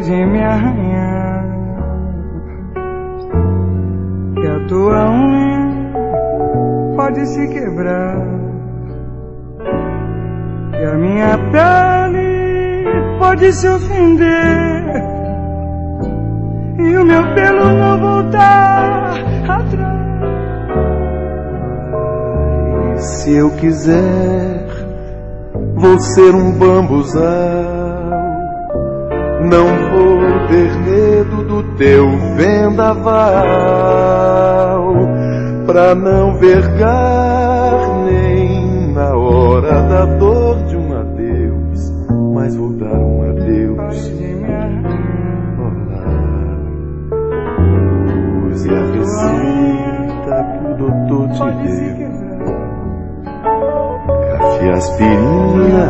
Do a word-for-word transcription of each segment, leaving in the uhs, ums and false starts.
de me arranhar, que a tua unha pode se quebrar, que a minha pele pode se ofender e o meu pelo não voltar atrás. E se eu quiser, vou ser um bambuzal, não vou ter medo do teu vendaval, pra não vergar nem na hora da dor de um adeus, mas vou dar um adeus. Olá, use a visita que o doutor te deu, café aspirina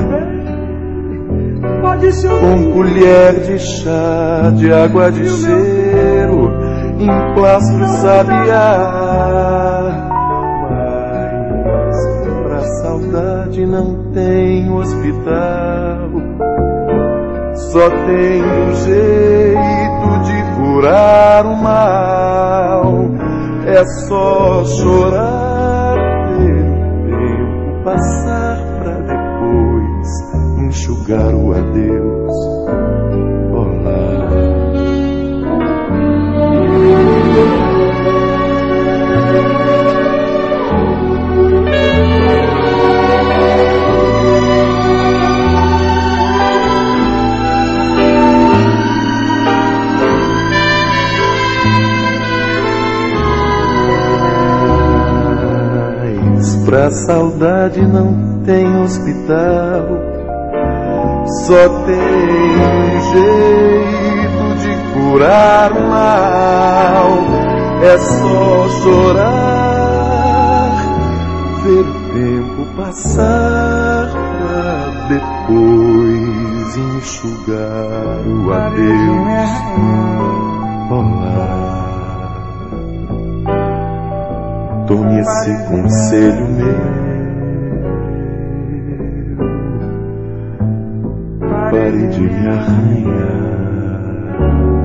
com colher de chá de água de cheiro, emplastro sabiá. Mas pra saudade não tem hospital, só tem um jeito de curar o mal, é só chorar, ver o tempo passar pra depois enxugar o adeus. Olá, mas pra saudade não tem hospital, só tem um jeito de curar o mal, é só chorar, ver o tempo passar pra depois enxugar o adeus. Olá, tome esse conselho meu, pare de me arranhar.